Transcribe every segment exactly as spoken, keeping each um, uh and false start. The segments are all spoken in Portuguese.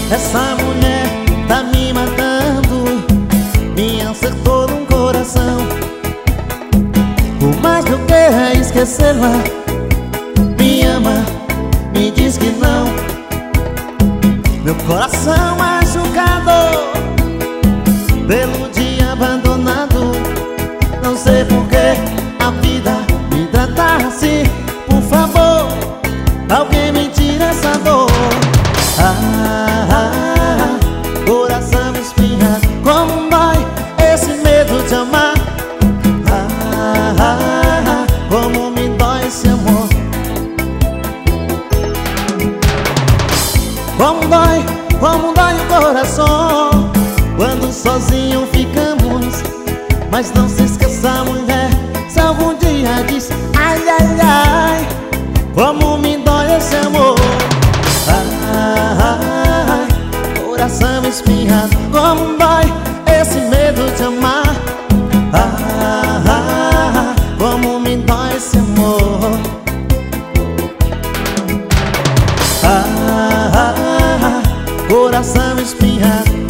Essa mulher tá me matando, me acertou num coração. Por mais que eu queira esquecê-la, me ama, me diz que não. Meu coração machucado pelo dia abandonado. Não sei por que a vida me trata assim. Por favor, alguém me tira essa dor. Ah, ah, ah, coração espinha, como dói esse medo de amar. Ah, ah, ah, como me dói esse amor. Como dói, como dói o coração quando sozinho ficamos. Mas não se esqueça, mulher, se algum dia diz ai, ai, ai, como me dói esse amor. Ah, ah, ah, coração espinhado, como dói esse medo de amar. Ah, ah, ah, como me dói esse amor. Ah, ah, ah, coração espinhado.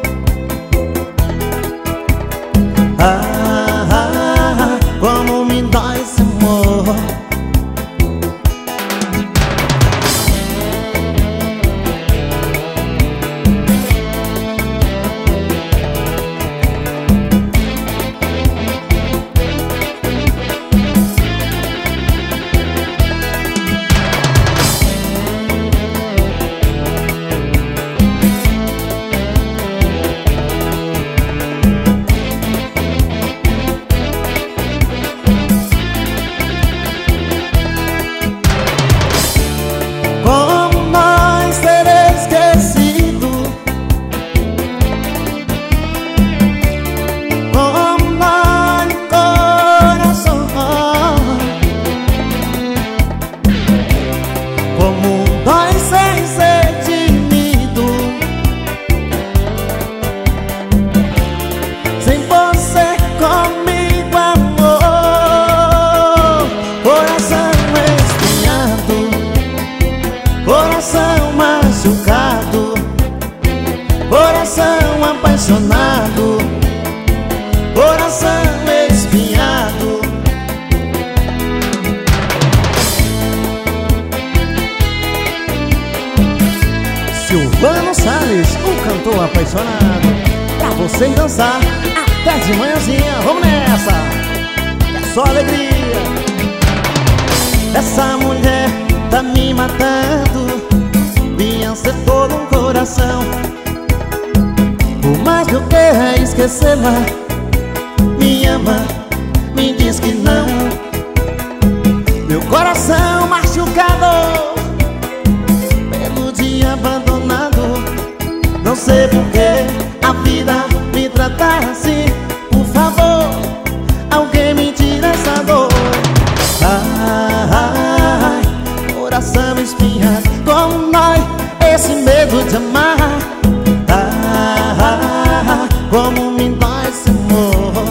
Ah, ah, ah, como me dói esse amor. Coração machucado, coração apaixonado, coração espinhado. Silvano Salles, o cantor apaixonado, pra você dançar até de manhãzinha. Vamos nessa, é só alegria. Essa mulher tá me matando, me acertou no coração. Por mais que eu queira esquecê-la, me ama, me diz que não. Meu coração machucado pelo dia abandonado. Não sei por que a vida me trata assim. Por favor, alguém me tira essa dor. Ah, ah, ah, coração espinhado, como dói esse medo de amar. Ah, ah, ah, como me dói esse amor.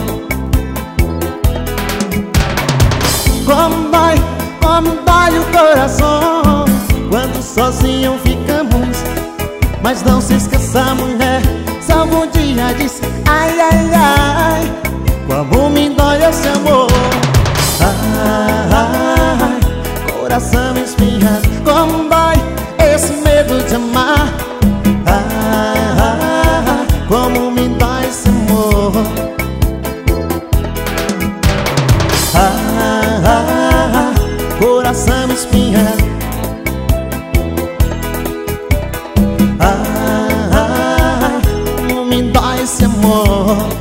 Como dói, como dói o coração quando sozinho ficamos. Mas não se esqueça, mulher, se algum dia diz ai, ai, ai, como me dói esse amor. Ah, ah, ah, coração espinhado, como dói esse medo de amar. Ah, ah, ah, como me dói esse amor. Ah, ah, ah, coração espinhado. Ah, ah, ah, como me dói esse amor.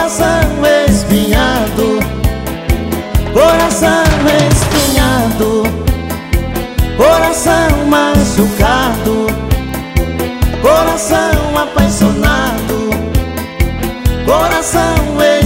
coração espinhado, coração espinhado, coração machucado, coração apaixonado, coração espinhado.